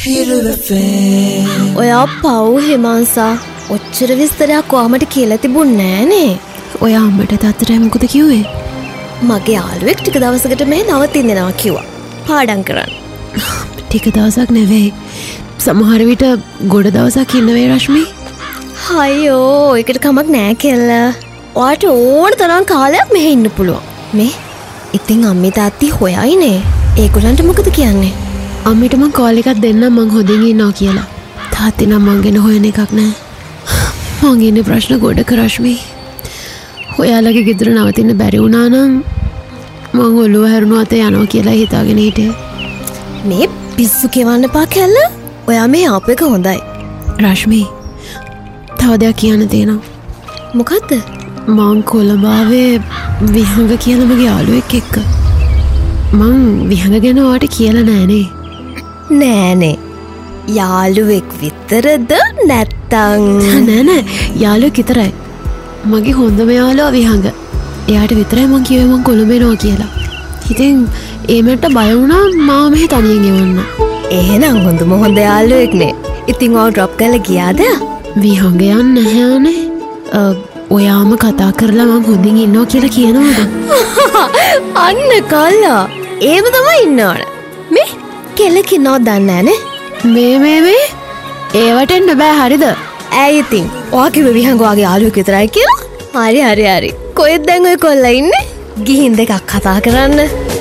ඔයා පව් හිමාන්සා ඔච්චර විස්තරයක් කොහමද කියලා තිබුණේ නෑනේ. ඔයා අම්මට තාත්තට මොකද කිව්වේ? මගේ යාළුවෙක් ටික දවසකට මේ නවතින්නවා කිව්වා. පාඩම් කරන්න. ටික දවසක් නෙවෙයි. සමහර විට ගොඩ දවසක් ඉන්න වෙයි රශ්මි. අයියෝ ඒකට කමක් නෑ කියලා. ඔයාට ඕන තරම් කාලයක් මෙහෙ ඉන්න පුළුවන්. මේ ඉතින් අම්මේ තාත්ති හොයයිනේ. ඒගොල්ලන්ට මොකද කියන්නේ? අම්මිට මං කෝල් එකක් දෙන්නම් මං හොඳින් ඉන්නවා කියලා. තාත්ති නම් මං ගැන හොයන එකක් නෑ. මං ඉන්නේ ප්‍රශ්න ගොඩක රශ්මි. ඔයාලගේ ගෙදර නවතින්න බැරි වුණා නම් මං ඔළුව හැරුණාත යනවා කියලා හිතාගෙන හිටියේ. මේ පිස්සු කෙවන්න එපා කැල්ල. ඔයා මේ ආපු එක හොඳයි. රශ්මි තව දෙයක් කියන්න තියෙනවා. මොකද්ද? මං කොළඹාවේ විහංග කියන මගේ යාළුවෙක් එක්ක. මං විහංග ගැන ඔයාට කියලා නෑනේ. නෑනේ. යාළුවෙක් විතරද නැත්තං? නෑ යාළුවෙක් විතරයි. මගේ හොඳම යාළුවා විහංග. එයාට විතරයි මං කිව්වේ මං කොළඹ එනවා කියලා. ඉතින් ඒමට බය වුණා මාව මෙහෙ තනියෙන් එවන්න. එහෙනම් හොඳම හොඳ යාළුවෙක්නේ. ඉතින් ඔයා ඩ්‍රොප් කරලා ගියාද? විහංග යන්නේ නැහැනේ. ඔයාම කතා කරලා මං හොඳින් ඉන්නවා කියලා කියනවද? අන්න කල්ලා. ඒම තමයි ඉන්නවනේ. මේ කෙලකිනව දන්නේ නැනේ. මේ ඒවට එන්න බෑ හරිද? ඇයි ඉතින්? ඔයා කිව්වේ විහංග ඔයාගේ යාළුවෙක් විතරයි කියලා? හරි. කොහෙද දැන් ඔය කොල්ලා ඉන්නේ? ගිහින් දෙකක් කතා කරන්න.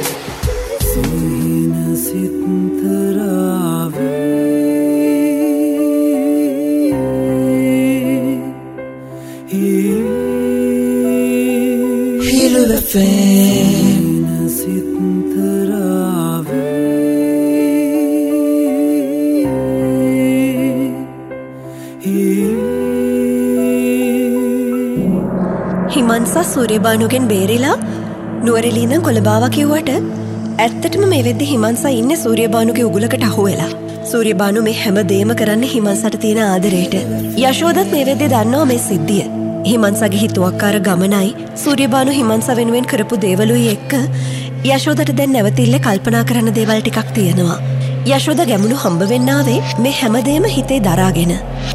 හිමන්සා සූර්යබානුගෙන් බේරිලා නුවරඑළියෙන් කොළඹාව කිව්වට ඇත්තටම මේ වෙද්දි හිමන්සා ඉන්නේ සූර්යබානුගේ උගුලකට අහු වෙලා. සූර්යබානු මේ හැම දෙයක්ම කරන්නේ හිමන්සට තියෙන ආදරේට. යශෝදත් මේ වෙද්දි දන්නවා මේ සිද්ධිය. හිමන්සගේ හිතුවක්කාර ගමනයි සූර්යබානු හිමන්සා වෙනුවෙන් කරපු දේවලුයි එක්ක යශෝදට දැන් නැවතිල්ල කල්පනා කරන දේවල් ටිකක් තියෙනවා. යශෝද ගැමුණු හම්බ වෙන්න ආවේ මේ හැමදේම හිතේ දරාගෙන.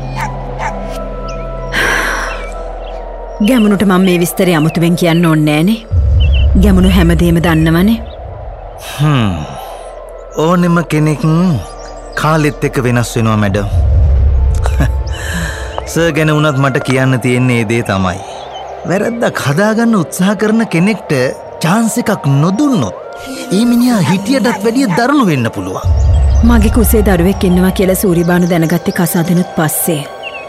ගැමුණුට මම මේ විස්තරය අමුතුවෙන් කියන්න ඕනේ නෑනේ. ගැමුණු හැමදේම දන්නවනේ. ඕනෙම කෙනෙක් කාලෙත් එක්ක වෙනස් වෙනවා මැඩම්. සර් ගැන වුණත් මට කියන්න තියෙන්නේ ඒ දේ තමයි. වැරද්දක් හදාගන්න උත්සාහ කරන කෙනෙක්ට chance එකක් නොදුන්නොත් ඒ මිනිහා හිටියටත් වැඩිය දරුණු වෙන්න පුළුවන්. මගේ කුසේ දරුවෙක් ඉන්නවා කියලා සූරිබානු දැනගත්තේ කසාදෙනුත් පස්සේ.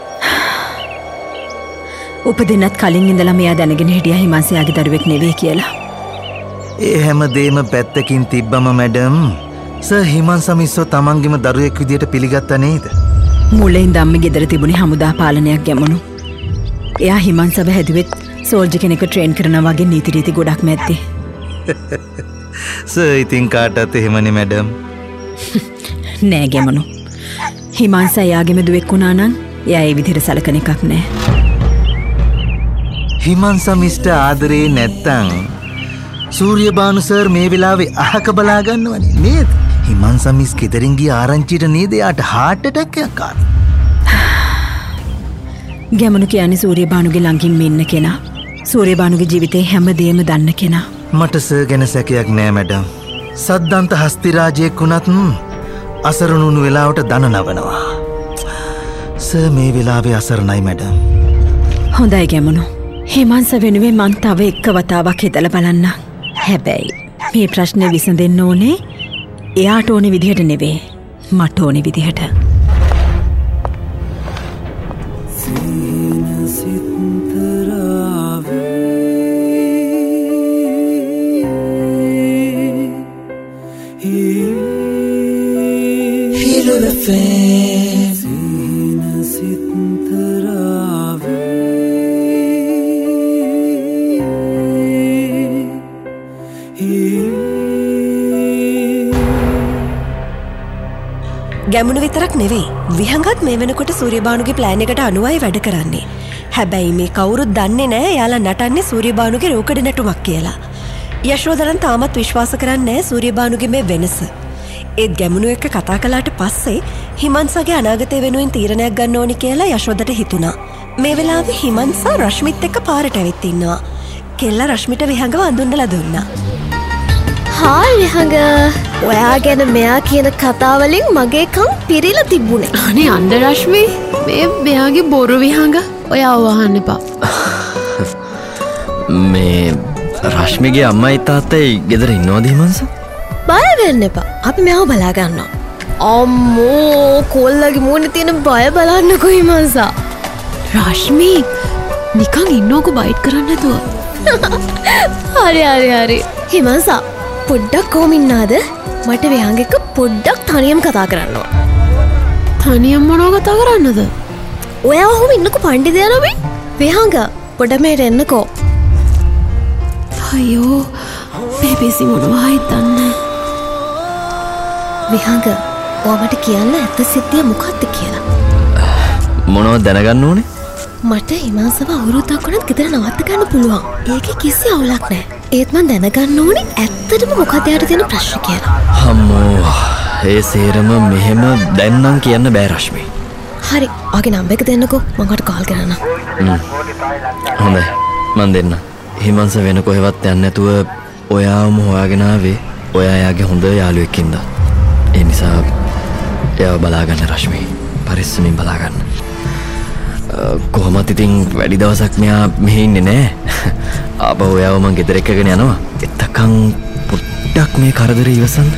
උපදින්නත් කලින් ඉඳලා මෙයා දැනගෙන හිටියා හිමන්සයාගේ දරුවෙක් නෙවෙයි කියලා. ඒ හැමදේම පැත්තකින් තිබ්බම මැඩම් සර් හිමන්සා මිස්සෝ තමන්ගේම දරුවෙක් විදියට පිළිගත්තා නේද? මුලින් ඉඳන්ම ගෙදර තිබුණේ හමුදා පාලනයක් ගැමුණු. එයා හිමන්සව හැදුවෙත් සෝල්ජර් කෙනෙක්ව ට්‍රේන් කරනවා වගේ නීති රීති ගොඩක් මැද්දේ. සර් ඉතින් කාටත් එහෙමනේ මැඩම්. නෑ ගැමුණු. හිමන්සා එයාගේම දුවෙක් වුණා නම් එයා ඒ විදිහට සලකන එකක් නෑ. හිමන්සා මිස්ටර් ආදරේ නැත්තං සූර්යබානු සර් මේ වෙලාවේ අහක බලා ගන්නවනේ නේද? හිමන්සා මිස් ගෙදරින් ගිය ආරංචියට නේද යාට heart attack එකක් ආවේ. ගැමුණු කියන්නේ සූර්යබානුගේ ළඟින් ඉන්න කෙනා. සූර්යබානුගේ ජීවිතේ හැමදේම දන්න කෙනා. මට සර් ගැන සැකයක් නෑ මැඩම්. සද්දන්ත හස්තිරාජයෙක් වුණත් අසරණුණු වෙලාවට දන නවනවා. සර් මේ වෙලාවේ අසරණයි මැඩම්. හොඳයි ගැමුණු. හිමන්ස වෙනුවෙන් මං තව එක්ක වතාවක් හිතලා බලන්න. හැබැයි මේ ප්‍රශ්නේ විසඳෙන්න ඕනේ එයාට ඕනේ විදිහට නෙවෙයි මට ඕනේ විදිහට. ගැමුණු විතරක් නෙවෙයි විහංගත් මේ වෙනකොට සූර්යබානුගේ ප්ලෑන් එකට අනුවයි වැඩ කරන්නේ. හැබැයි මේ කවුරුත් දන්නේ නැහැ එයාලා නටන්නේ සූර්යබානුගේ රෝකඩ නටුමක් කියලා. යශෝදරන් තාමත් විශ්වාස කරන්නේ නැහැ සූර්යබානුගේ මේ වෙනස. ඒත් ගැමුණු එක්ක කතා කළාට පස්සේ හිමන්සගේ අනාගතය වෙනුවෙන් තීරණයක් ගන්න ඕනි කියලා යශෝදට හිතුණා. මේ වෙලාවේ හිමන්සා රශ්මිත් එක්ක පාරට ඇවිත් ඉන්නවා. කෙල්ල රශ්මිට විහඟව අඳුන්වලා දුන්නා. හායි විහඟ, ඔයා ගැන මෙයා කියන කතාවලින් මගේ කම් පිරිලා තිබුණේ. අනේ අන්න රශ්මි, මේ මෙයාගේ බොරු විහඟ ඔයා වහන්න එපා. මේ රශ්මිගේ අම්මයි තාත්තයි ගෙදර ඉන්නවද හිමන්ස? බය වෙන්න එපා, අපි මෙයාව බලා ගන්නවා. අම්මෝ, කොල්ලගේ මූණේ තියෙන බය බලන්නකෝ හිමන්සා. රශ්මි නිකන් ඉන්නෝක බයිට් කරන්න නැතුව. හරි හිමන්සා, පොඩ්ඩක් කොහොම ඉන්නාද? මට විහඟ එක්ක පොඩ්ඩක් තනියම කතා කරන්නවා. තනියම මොනව කතා කරන්නද? ඔයා ඔහොම ඉන්නකෝ පණ්ඩිතයා නෝබි. විහඟ පොඩ මෙහෙට එන්නකෝ. අයියෝ, බේබිසි මොනවා හිතන්නේ? විහඟ, ඔයාට කියන්න ඇත්ත සිද්ධිය මොකක්ද කියලා. මොනවද දැනගන්න ඕනේ? මට හිමන්සව අවුරුද්දක් වුණත් ගෙදර නවත්ත ගන්න පුළුවන්. ඒකේ කිසි අවුලක් නැහැ. ඒත් මං දැනගන්න ඕනේ ඇත්තටම මොකද යාට තියෙන ප්‍රශ්න කියලා. අම්මෝ, ඒ සේරම මෙහෙම දැන් නම් කියන්න බෑ රශ්මි. හරි, ඔයාගේ නම්බර් එක දෙන්නකෝ, මං ඔයාට කෝල් කරන්නම්. හොඳයි, මං දෙන්න. හිමන්ස වෙන කොහෙවත් යන්නේ නැතුව ඔයාම හොයාගෙන ආවේ ඔයා යාගේ හොඳ යාළුවෙක් ඉඳලා. ඒ නිසා එයාව බලාගන්න රශ්මි, පරිස්සමින් බලාගන්න. කොහොමත් ඉතින් වැඩි දවසක් මෙයා මෙහෙ ඉන්නේ නෑ. ආපහු ඔයාව මං ගෙදර එක්කගෙන යනවා. එතකන් පොඩ්ඩක් මේ කරදරේ ඉවසන්න.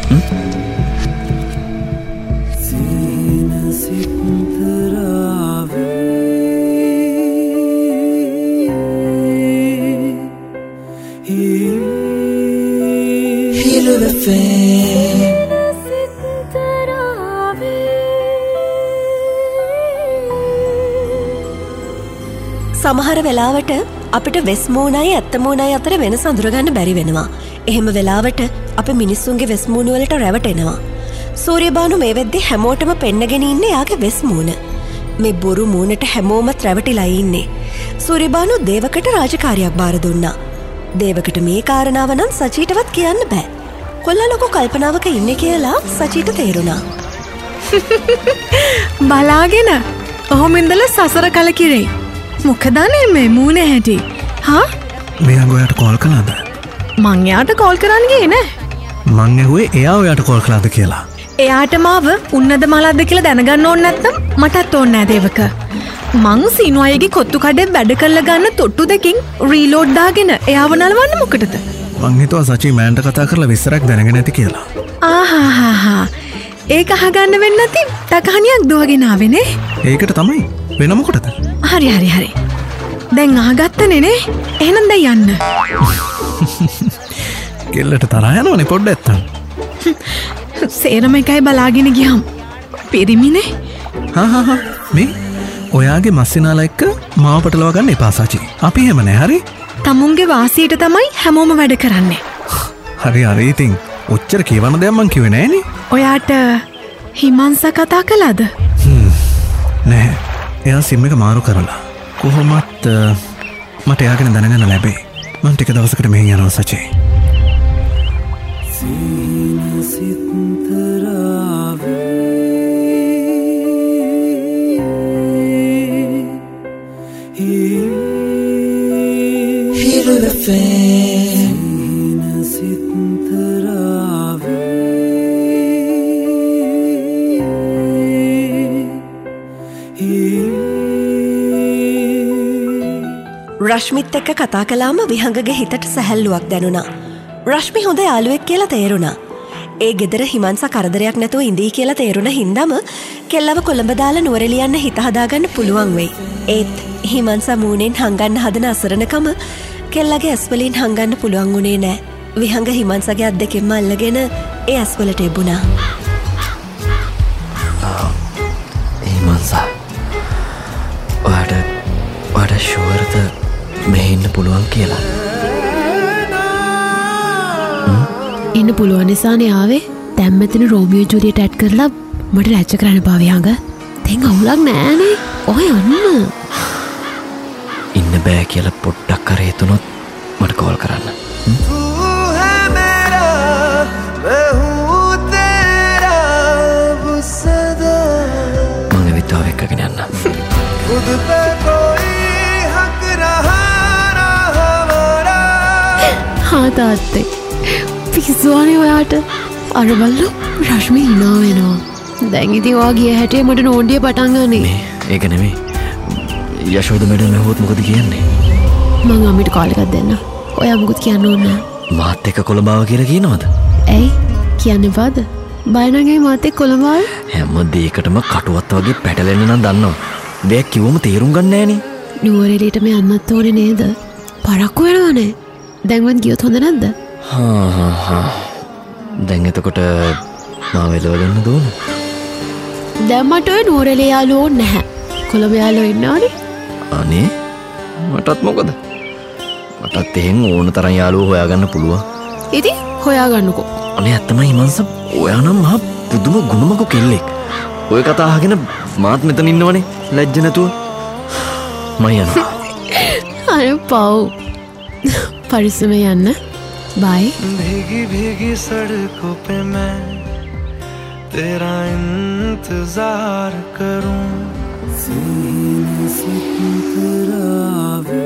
සමහර වෙලාවට අපිට වෙස් මූණයි ඇත්ත මූණයි අතර වෙනස අඳුරගන්න බැරි වෙනවා. එහෙම වෙලාවට අපි මිනිස්සුන්ගේ වෙස් මූණ වලට රැවටෙනවා. සූර්යබානු මේ වෙද්දී හැමෝටම පෙන්නගෙන ඉන්නේ යාගේ වෙස් මූණ. මේ බොරු මූණට හැමෝමත් රැවටිලා ඉන්නේ. සූර්යබානු දේවකට රාජකාරියක් බාර දුන්නා. දේවකට මේ කාරණාව නම් සචීටවත් කියන්න බෑ. කොල්ලා ලොකු කල්පනාවක ඉන්නේ කියලා සචීට තේරුණා. බලාගෙන ඔහොම ඉඳලා සසර කලකිරෙයි. මොකදනේ මේ මූණ හැටි? හා? මෙයා ඔයාට කෝල් කළාද? මං එයාට කෝල් කරන්න ගියේ නෑ. මං ඇහුවේ එයා ඔයාට කෝල් කළාද කියලා. එයාට මාව උන්නද මලද්ද කියලා දැනගන්න ඕනේ නැත්නම් මටත් ඕනේ නෑ දේවක. මං සීනු අයගේ කොත්තු කඩේ වැඩ කරලා ගන්න තොට්ටු දෙකකින් රීලෝඩ් දාගෙන එයාව නලවන්න මොකටද? මං හිතුවා සචි මෑන්ට කතා කරලා විස්තරයක් දැනගෙන ඇති කියලා. ආහාහා. ඒක අහගන්න වෙන්නේ නැති තකහණියක් දුවගෙන ආවේනේ. ඒකට තමයි. වෙන මොකටද? හරි. දැන් අහගත්තනේ නේ. එහෙනම් දැන් යන්න. කෙල්ලට තරහා යනවනේ පොඩ්ඩක් නැත්තම්. සේරම එකයි බලාගෙන ගියම්. පිරිමිනේ. හා මේ ඔයාගේ මස්සිනාලා එක්ක මාව පටලවා ගන්න එපා සචි. අපි එහෙම නෑ හරි? තමුන්ගේ වාසියට තමයි හැමෝම වැඩ කරන්නේ. හරි ඉතින් ඔච්චර කියවන්න දෙයක් මං කිව්වේ නෑනේ. ඔයාට හිමන්ස කතා කළාද? නෑ. එයා සිම් එක මාරු කරලා. කොහොමත් මට එයා ගැන දැනගන්න ලැබේ. මං ටික දවසකට මෙහෙන් යනවා සචි. රශ්මිත් එක්ක කතා කළාම විහඟගේ හිතට සැහැල්ලුවක් දැනුණා. රශ්මි හොඳ යාළුවෙක් කියලා තේරුණා. ඒ ගෙදර හිමන්ස කරදරයක් නැතුව ඉඳී කියලා තේරුණ හින්දාම කෙල්ලව කොළඹ දාලා නුවරඑළිය යන්න හිත හදාගන්න පුළුවන් වෙයි. ඒත් හිමන්ස මූණෙන් හංගන්න හදන අසරණකම කෙල්ලගේ ඇස්වලින් හංගන්න පුළුවන් වුණේ නෑ. විහඟ හිමන්සගේ අත් දෙකෙන්ම අල්ලගෙන ඒ ඇස්වලට එබුණා. හිමන්ස, ඔයාට ෂුවර්ද මෙහෙ ඉන්න පුළුවන් කියලා? ඉන්න පුළුවන් නිසානේ ආවේ. දැන් මෙතන රෝමියෝ ජූලියට් ඇඩ් කරලා මට රැච්ච කරන්න පාවියංග. දැන් අවුලක් නෑනේ. ඔය යන්න. ඉන්න බෑ කියලා පොඩ්ඩක් කර හිතුනොත් මට කෝල් කරන්න. मैं हूँ तेरा वो सदा හා තාත්තේ පිස්සුවනේ ඔයාට අර බලු රශ්මි හිනා වෙනවා දැන් ඉතින් ඔයා ගිය හැටේ මට නෝන්ඩිය පටන් ගන්නේ ඒක නෙමෙයි යශෝද මැඩම් ඇහුවොත් මොකද කියන්නේ මං අම්මිට කාල් එකක් දෙන්න ඔයා මොකුත් කියන්න ඕනේ නැහැ මාත් එක්ක කොළඹාව කියලා කියනවද ඇයි කියන්න එපාද බය නැගේ මාත් එක්ක කොළඹාව හැම දෙයකටම කටුවත් වගේ පැටලෙන්න නම් දන්නවා දෙයක් කිව්වම තේරුම් ගන්න නෑනේ නුවරඑළියටම යන්නත් ඕනේ නේද පරක්කු වෙනවනේ දැන්වත් ගියොත් හොඳ නැද්ද දැන් එතකොට මාව එලවගන්න දෝන දැන් මට ඔය නුවරඑළිය යාළුවෝ නැහැ කොළඹ යාළුවෝ ඉන්නවනේ අනේ මටත් මොකද මටත් එහෙන් ඕන තරම් යාළුවෝ හොයාගන්න පුළුවන් ඉතින් හොයාගන්නකෝ අනේ ඇත්තමයි හිමංස ඔයා නම් මහා පුදුම ගුණමක කෙල්ලෙක් ඔය කතා අහගෙන මාත් මෙතන ඉන්නවනේ ලැජ්ජ නැතුව මම යනවා අර පව් පරිස්සම යන්න බයි भीगी भीगी सड़कों पे मैं तेरा इंतजार करूं सीने से टकरावे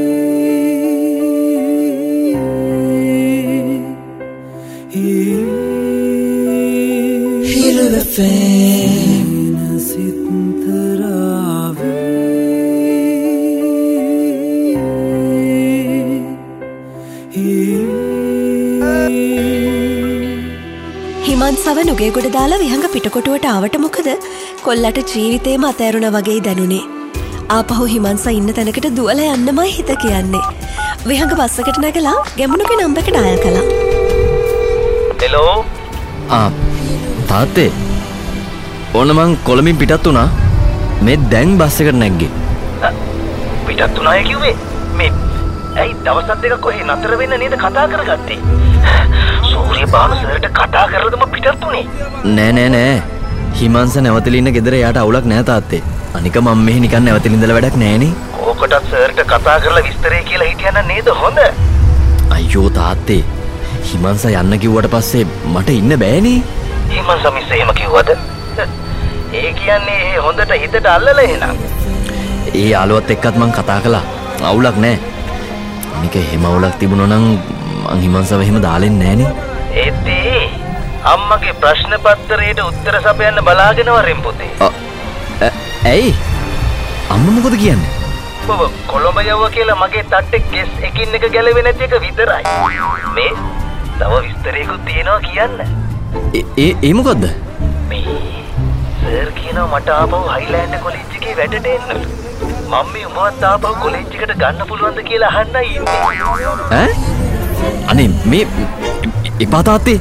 හිමන්සව නුගේගොඩ දාලා විහඟ පිටකොටුවට ආවට මොකද කොල්ලට ජීවිතේම අතෑරුණා වගේ දැනුනේ. ආපහු හිමන්ස ඉන්න තැනකට දුවලා යන්නමයි හිත කියන්නේ. විහඟ බස් එකට නැගලා ගැමුණුගේ නම්බර් එක ඩයල් කළා. හෙලෝ තාත්තේ ඕන මං කොළඹින් පිටත් වුණා මේ දැන් බස් එකට නැග්ගේ පිටත් වුණාය කිව්වේ මේ ඇයි දවස් දෙකක් කොහේ නතර වෙන්න නේද කතා කරගත්තේ සූර්ය බානු සර්ට කතා කරලදම පිටත් උනේ නෑ හිමංස නැවතලා ඉන්න ගෙදර යාට අවුලක් නෑ තාත්තේ අනික මම මෙහි නිකන් නැවතලා ඉඳලා වැඩක් නෑනේ ඕකටත් සර්ට කතා කරලා විස්තරේ කියලා හිටියනම් නේද හොඳ අයියෝ තාත්තේ හිමංස යන්න කිව්වට පස්සේ මට ඉන්න බෑනේ හිමංස මිස් එහෙම කිව්වද ඒ කියන්නේ ඒ හොඳට හිතට අල්ලලා එහෙනම් ඒ යාළුවත් එක්කත් මං කතා කළා අවුලක් නෑ අනික එහෙම අවුලක් තිබුණා නම් මං හිමංසව එහෙම දාලෙන්නේ නෑනේ ඒත්තේ අම්මගේ ප්‍රශ්න පත්‍රයට උත්තර සපයන්න බලාගෙන වරෙන් පුතේ ඇයි අම්මා මොකද කියන්නේ ඔබ කොළඹ යවුවා කියලා මගේ තට්ටේ කෙස් එකින් එක ගැලවෙන්නේ නැති එක විතරයි මේ තව විස්තරයකුත් තියෙනවා කියන්න ඒ මොකද්ද මේ සර් කියනවා මට ආපහු හයිලෑන්ඩ් කොලෙජ් එකේ වැඩට එන්නලු මම මේ උඹවත් ආපහු කොලෙජ් එකට ගන්න පුළුවන්ද කියලා අහන්නයි ඉන්නේ ඈ අනේ මේ එපා තාත්තේ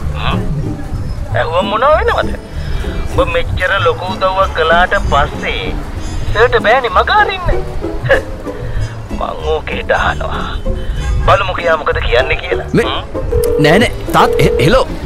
ඇහුවම මොනවා වෙනවද ඔබ මෙච්චර ලොකු උදව්වක් කළාට පස්සේ සර්ට බෑනේ මග අරින්න මං ඕකේට අහනවා බලමු කියා මොකද කියන්නේ කියලා නෑ තාත් හෙලෝ